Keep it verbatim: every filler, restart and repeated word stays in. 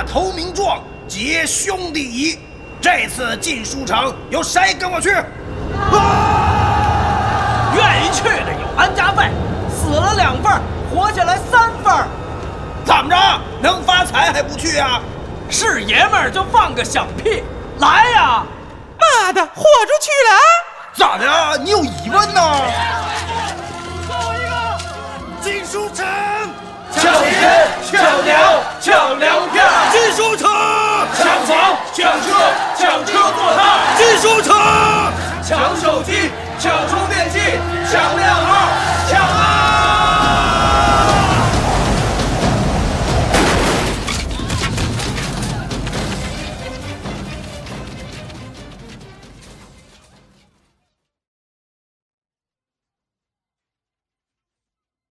大投名状，结兄弟谊。这次进书城，有谁跟我去？ 啊！愿意去的有安家费，死了两份，活下来三份。 怎么着？能发财还不去啊？ 是爷们儿就放个响屁，来呀！ 妈的，豁出去了！ 咋的？你有疑问呢？ 最后一个， 进书城。 抢钱、抢粮、抢粮票， 进书城； 抢房、抢车、抢车坐榻， 进书城； 抢手机、抢充电器、抢亮